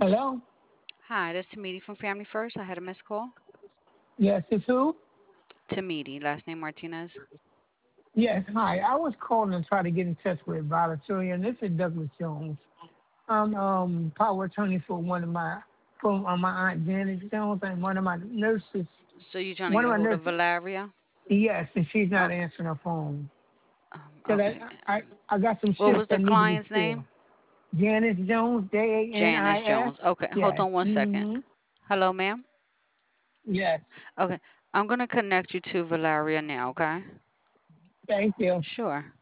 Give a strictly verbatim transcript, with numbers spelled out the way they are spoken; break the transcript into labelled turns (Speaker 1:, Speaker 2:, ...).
Speaker 1: Hello?
Speaker 2: Hi, this is Tamiti from Family First. I had a missed call.
Speaker 1: Yes, it's who?
Speaker 2: Tamiti, last name Martinez.
Speaker 1: Yes, hi. I was calling to try to get in touch with Volunteering. This is Douglas Jones. I'm um power attorney for one of my for uh, my aunt Janet Jones and one of my nurses.
Speaker 2: So you're trying to
Speaker 1: One
Speaker 2: get
Speaker 1: of
Speaker 2: a
Speaker 1: my
Speaker 2: hold of
Speaker 1: nurses.
Speaker 2: Valeria?
Speaker 1: Yes, and she's not
Speaker 2: Okay.
Speaker 1: answering her phone.
Speaker 2: Um,
Speaker 1: Cause
Speaker 2: okay.
Speaker 1: I I I got some
Speaker 2: What
Speaker 1: shifts
Speaker 2: was the
Speaker 1: that need to be
Speaker 2: client's name?
Speaker 1: filled. Janice Jones, J A N I
Speaker 2: Janice
Speaker 1: S.
Speaker 2: Jones. Okay, hold
Speaker 1: Yes.
Speaker 2: on one second.
Speaker 1: Mm-hmm.
Speaker 2: Hello, ma'am.
Speaker 1: Yes.
Speaker 2: Okay, I'm gonna connect you to Valeria now. Okay.
Speaker 1: Thank you.
Speaker 2: Sure.